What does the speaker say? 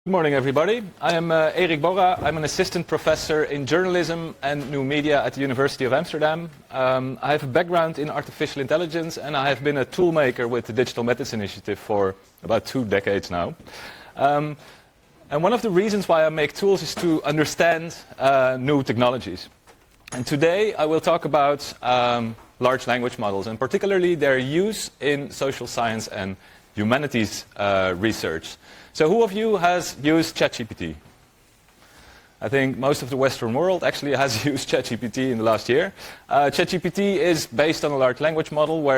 Good morning, everybody. I am Erik Borra. I'm an assistant professor in journalism and new media at the University of Amsterdam. I have a background in artificial intelligence, and I have been a toolmaker with the Digital Methods Initiative for about 2 decades now. And one of the reasons why I make tools is to understand new technologies. And today I will talk about large language models, and particularly their use in social science and humanities research. So who of you has used ChatGPT? I think most of the Western world actually has used ChatGPT in the last year. ChatGPT is based on a large language model where